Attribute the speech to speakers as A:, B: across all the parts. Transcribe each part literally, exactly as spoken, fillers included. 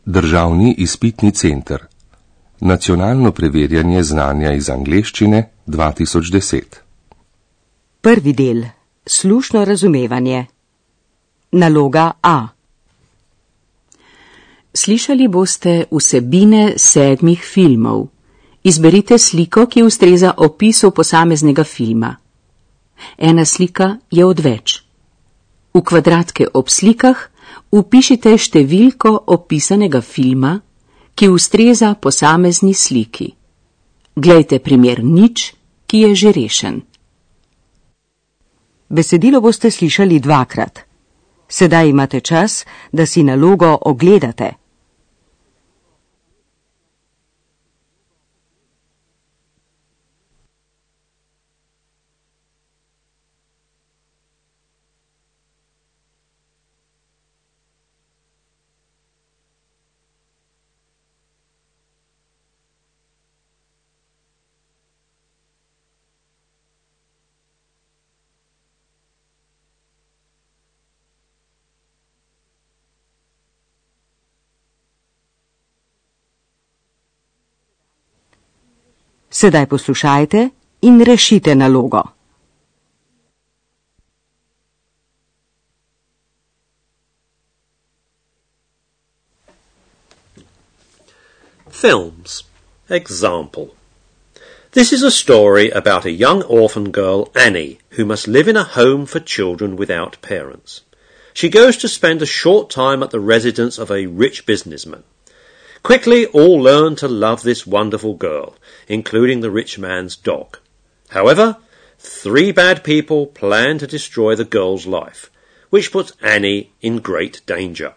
A: Državni izpitni center. Nacionalno preverjanje znanja iz angleščine dva tisoč deset.
B: Prvi del. Slušno razumevanje. Naloga A. Slišali boste vsebine sedmih filmov. Izberite sliko, ki ustreza opisu posameznega filma. Ena slika je odveč. V kvadratke ob slikah vpišite številko opisanega filma, ki ustreza posamezni sliki. Glejte primer nič, ki je že rešen. Besedilo boste slišali dvakrat. Sedaj imate čas, da si nalogo ogledate. Sedaj poslušajte in rešite nalogo.
C: Films. Example. This is a story about a young orphan girl, Annie, who must live in a home for children without parents. She goes to spend a short time at the residence of a rich businessman. Quickly, all learn to love this wonderful girl, including the rich man's dog. However, three bad people plan to destroy the girl's life, which puts Annie in great danger.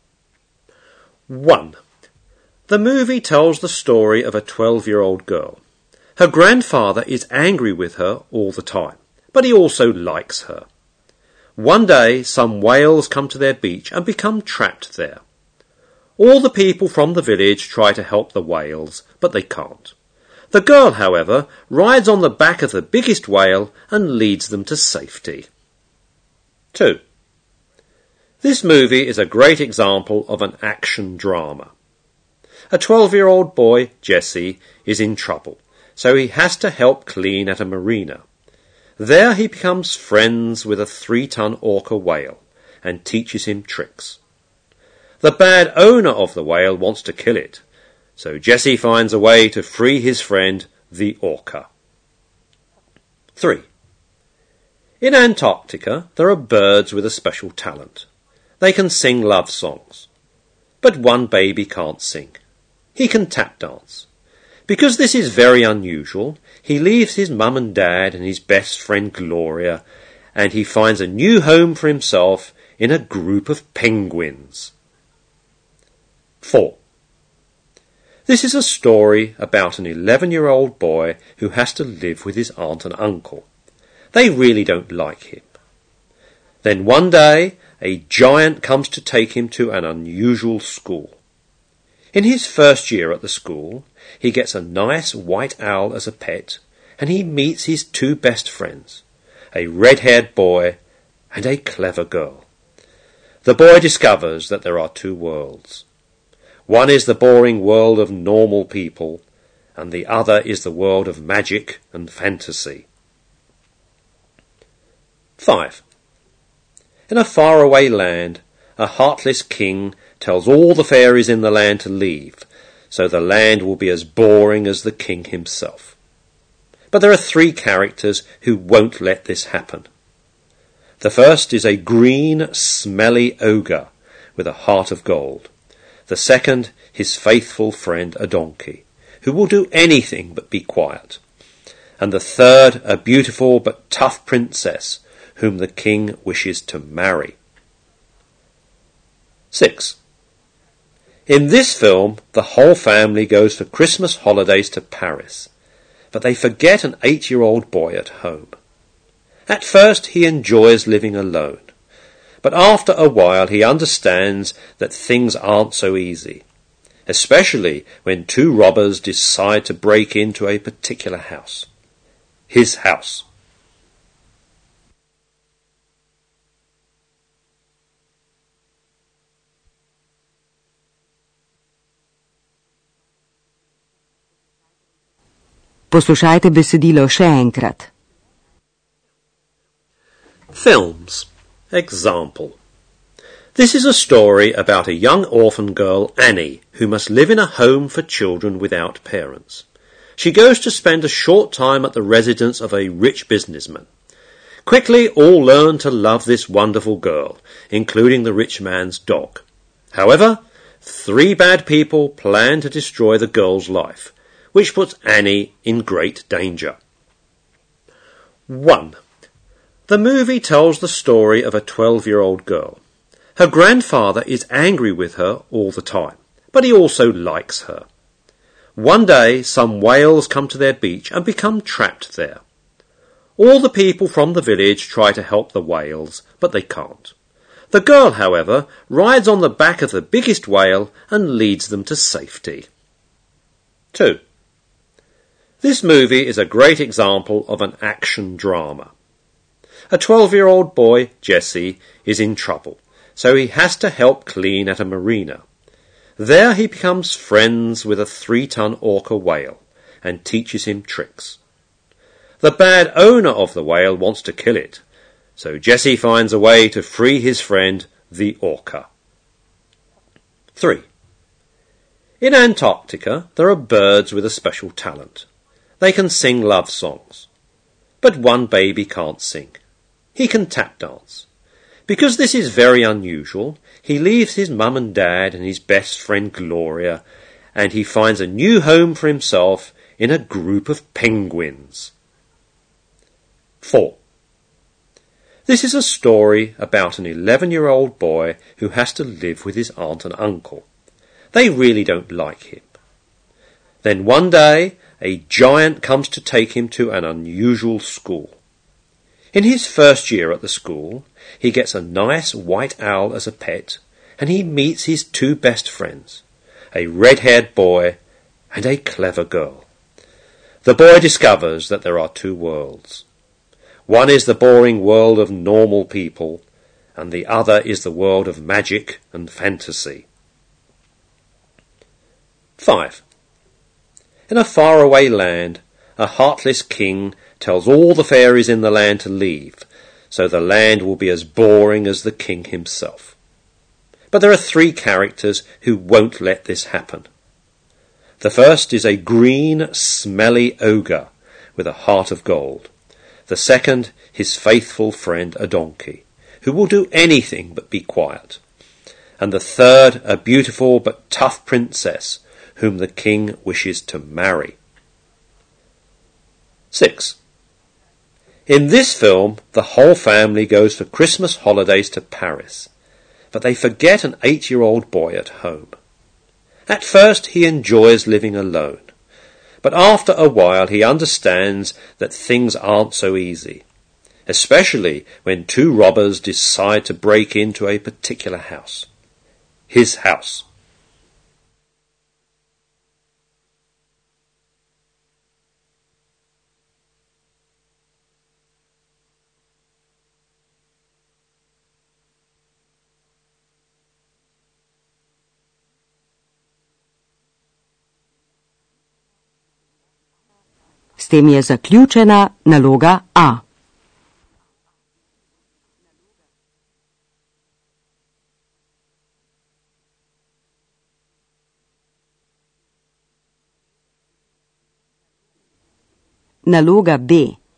C: one. The movie tells the story of a twelve-year-old girl. Her grandfather is angry with her all the time, but he also likes her. One day, some whales come to their beach and become trapped there. All the people from the village try to help the whales, but they can't. The girl, however, rides on the back of the biggest whale and leads them to safety. two. This movie is a great example of an action drama. A twelve-year-old boy, Jesse, is in trouble, so he has to help clean at a marina. There he becomes friends with a three-ton orca whale and teaches him tricks. The bad owner of the whale wants to kill it, so Jesse finds a way to free his friend, the orca. three. In Antarctica, there are birds with a special talent. They can sing love songs. But one baby can't sing. He can tap dance. Because this is very unusual, he leaves his mum and dad and his best friend Gloria, and he finds a new home for himself in a group of penguins. four. This is a story about an eleven-year-old boy who has to live with his aunt and uncle. They really don't like him. Then one day, a giant comes to take him to an unusual school. In his first year at the school, he gets a nice white owl as a pet, and he meets his two best friends, a red-haired boy and a clever girl. The boy discovers that there are two worlds. One is the boring world of normal people, and the other is the world of magic and fantasy. five. In a faraway land, a heartless king tells all the fairies in the land to leave, so the land will be as boring as the king himself. But there are three characters who won't let this happen. The first is a green, smelly ogre with a heart of gold. The second, his faithful friend, a donkey, who will do anything but be quiet. And the third, a beautiful but tough princess, whom the king wishes to marry. six. In this film, the whole family goes for Christmas holidays to Paris, but they forget an eight-year-old boy at home. At first, he enjoys living alone, but after a while he understands that things aren't so easy, especially when two robbers decide to break into a particular house. His house.
D: Poslušajte besedilo še enkrat.
C: Films. Example. This is a story about a young orphan girl, Annie, who must live in a home for children without parents. She goes to spend a short time at the residence of a rich businessman. Quickly, all learn to love this wonderful girl, including the rich man's dog. However, three bad people plan to destroy the girl's life, which puts Annie in great danger. one. The movie tells the story of a twelve-year-old girl. Her grandfather is angry with her all the time, but he also likes her. One day, some whales come to their beach and become trapped there. All the people from the village try to help the whales, but they can't. The girl, however, rides on the back of the biggest whale and leads them to safety. two. This movie is a great example of an action drama. A twelve-year-old boy, Jesse, is in trouble, so he has to help clean at a marina. There he becomes friends with a three-ton orca whale and teaches him tricks. The bad owner of the whale wants to kill it, so Jesse finds a way to free his friend, the orca. three. In Antarctica, there are birds with a special talent. They can sing love songs. But one baby can't sing. He can tap dance. Because this is very unusual, he leaves his mum and dad and his best friend Gloria, and he finds a new home for himself in a group of penguins. four. This is a story about an eleven-year-old boy who has to live with his aunt and uncle. They really don't like him. Then one day, a giant comes to take him to an unusual school. In his first year at the school, he gets a nice white owl as a pet, and he meets his two best friends, a red-haired boy and a clever girl. The boy discovers that there are two worlds. One is the boring world of normal people, and the other is the world of magic and fantasy. five. In a faraway land, a heartless king tells all the fairies in the land to leave, so the land will be as boring as the king himself. But there are three characters who won't let this happen. The first is a green, smelly ogre with a heart of gold. The second, his faithful friend, a donkey, who will do anything but be quiet. And the third, a beautiful but tough princess, whom the king wishes to marry. six. In this film, the whole family goes for Christmas holidays to Paris, but they forget an eight-year-old boy at home. At first he enjoys living alone, but after a while he understands that things aren't so easy, especially when two robbers decide to break into a particular house. His house.
D: S tem je zaključena naloga A. Naloga B.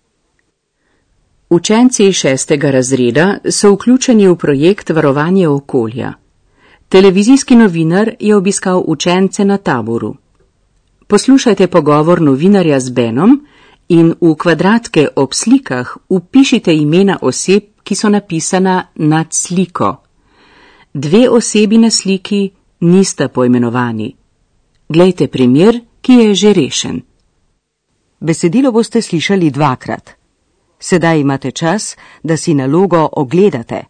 B: Učenci šestega razreda so vključeni v projekt Varovanje okolja. Televizijski novinar je obiskal učence na taboru. Poslušajte pogovor novinarja z Benom in v kvadratke ob slikah vpišite imena oseb, ki so napisana nad sliko. Dve osebi na sliki nista poimenovani. Glejte primer, ki je že rešen.
D: Besedilo boste slišali dvakrat. Sedaj imate čas, da si nalogo ogledate.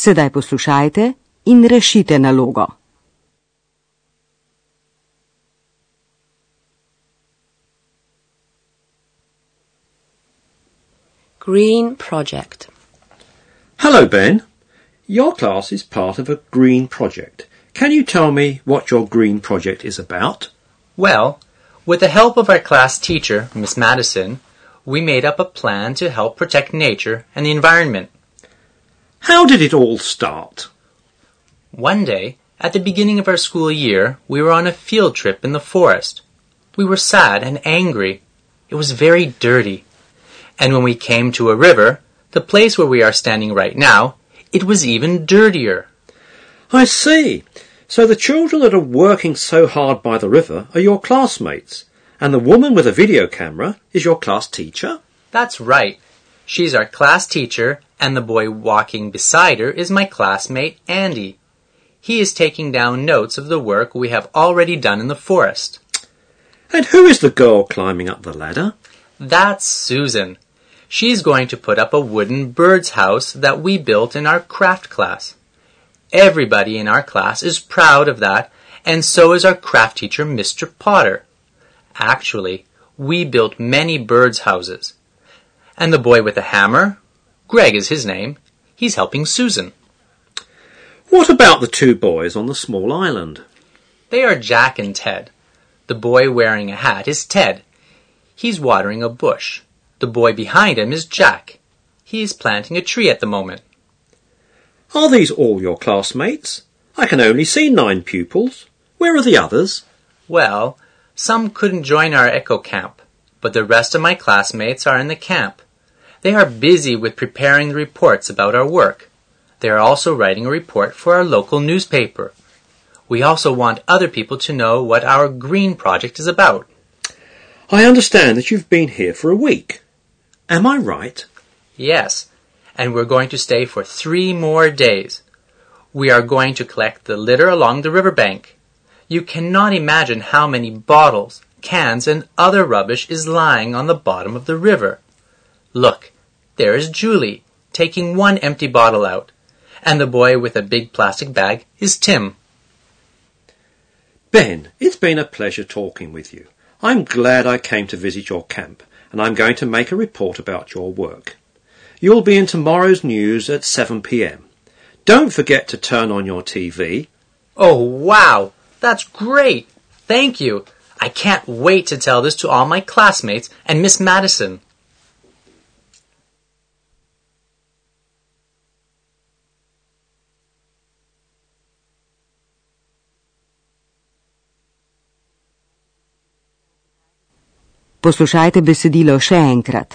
D: Sedaj poslušajte in rešite nalogo.
E: Green project.
C: Hello, Ben. Your class is part of a green project. Can you tell me what your green project is about?
F: Well, with the help of our class teacher, Miss Madison, we made up a plan to help protect nature and the environment.
C: How did it all start?
F: One day, at the beginning of our school year, we were on a field trip in the forest. We were sad and angry. It was very dirty. And when we came to a river, the place where we are standing right now, it was even dirtier.
C: I see. So the children that are working so hard by the river are your classmates, and the woman with a video camera is your class teacher?
F: That's right. She's our class teacher, and the boy walking beside her is my classmate, Andy. He is taking down notes of the work we have already done in the forest.
C: And who is the girl climbing up the ladder?
F: That's Susan. She's going to put up a wooden bird's house that we built in our craft class. Everybody in our class is proud of that, and so is our craft teacher, Mister Potter. Actually, we built many birds' houses. And the boy with the hammer, Greg is his name, he's helping Susan.
C: What about the two boys on the small island?
F: They are Jack and Ted. The boy wearing a hat is Ted. He's watering a bush. The boy behind him is Jack. He is planting a tree at the moment.
C: Are these all your classmates? I can only see nine pupils. Where are the others?
F: Well, some couldn't join our echo camp, but the rest of my classmates are in the camp. They are busy with preparing the reports about our work. They are also writing a report for our local newspaper. We also want other people to know what our green project is about.
C: I understand that you've been here for a week. Am I right?
F: Yes, and we're going to stay for three more days. We are going to collect the litter along the riverbank. You cannot imagine how many bottles, cans, and other rubbish is lying on the bottom of the river. Look, there is Julie, taking one empty bottle out, and the boy with a big plastic bag is Tim.
C: Ben, it's been a pleasure talking with you. I'm glad I came to visit your camp, and I'm going to make a report about your work. You'll be in tomorrow's news at seven p.m. Don't forget to turn on your T V.
F: Oh, wow! That's great! Thank you! I can't wait to tell this to all my classmates and Miss Madison.
D: Poslušajte besedilo še enkrat.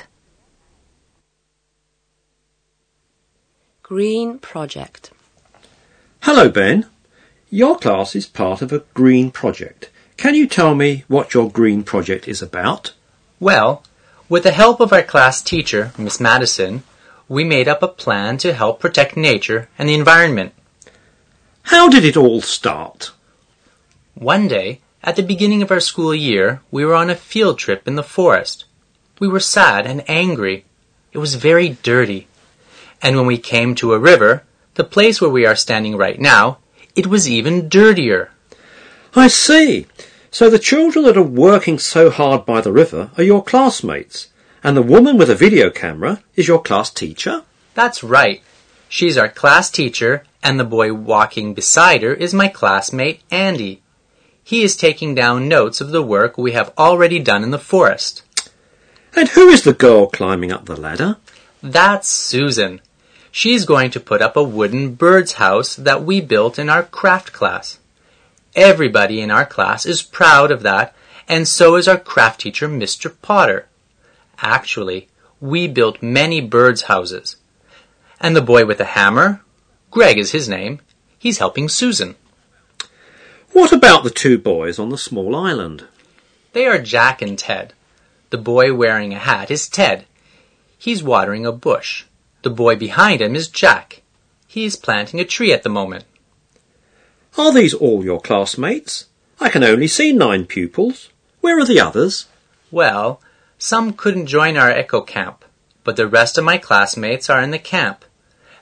E: Green project.
C: Hello, Ben. Your class is part of a green project. Can you tell me what your green project is about?
F: Well, with the help of our class teacher, Miss Madison, we made up a plan to help protect nature and the environment.
C: How did it all start?
F: One day, at the beginning of our school year, we were on a field trip in the forest. We were sad and angry. It was very dirty. And when we came to a river, the place where we are standing right now, it was even dirtier.
C: I see. So the children that are working so hard by the river are your classmates, and the woman with a video camera is your class teacher?
F: That's right. She's our class teacher, and the boy walking beside her is my classmate, Andy. He is taking down notes of the work we have already done in the forest.
C: And who is the girl climbing up the ladder?
F: That's Susan. She's going to put up a wooden bird's house that we built in our craft class. Everybody in our class is proud of that, and so is our craft teacher, Mister Potter. Actually, we built many birds' houses. And the boy with the hammer, Greg is his name, he's helping Susan.
C: What about the two boys on the small island?
F: They are Jack and Ted. The boy wearing a hat is Ted. He's watering a bush. The boy behind him is Jack. He is planting a tree at the moment.
C: Are these all your classmates? I can only see nine pupils. Where are the others?
F: Well, some couldn't join our echo camp, but the rest of my classmates are in the camp.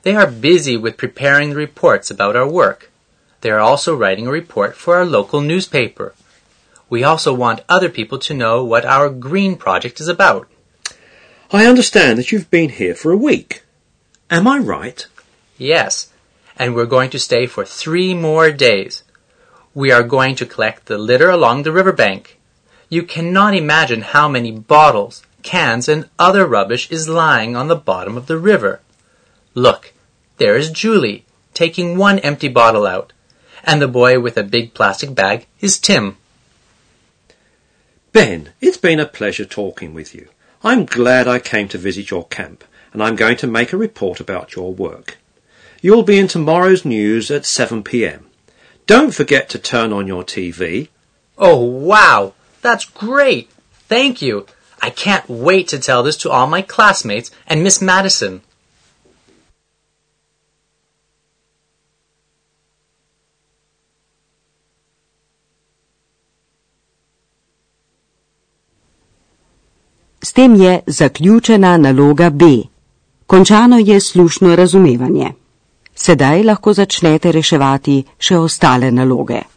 F: They are busy with preparing the reports about our work. They are also writing a report for our local newspaper. We also want other people to know what our green project is about.
C: I understand that you've been here for a week. Am I right?
F: Yes, and we're going to stay for three more days. We are going to collect the litter along the riverbank. You cannot imagine how many bottles, cans, and other rubbish is lying on the bottom of the river. Look, there is Julie, taking one empty bottle out, and the boy with a big plastic bag is Tim.
C: Ben, it's been a pleasure talking with you. I'm glad I came to visit your camp, and I'm going to make a report about your work. You'll be in tomorrow's news at seven p.m. Don't forget to turn on your T V.
F: Oh, wow! That's great! Thank you! I can't wait to tell this to all my classmates and Miss Madison.
D: S tem je zaključena naloga B. Končano je slušno razumevanje. Sedaj lahko začnete reševati še ostale naloge.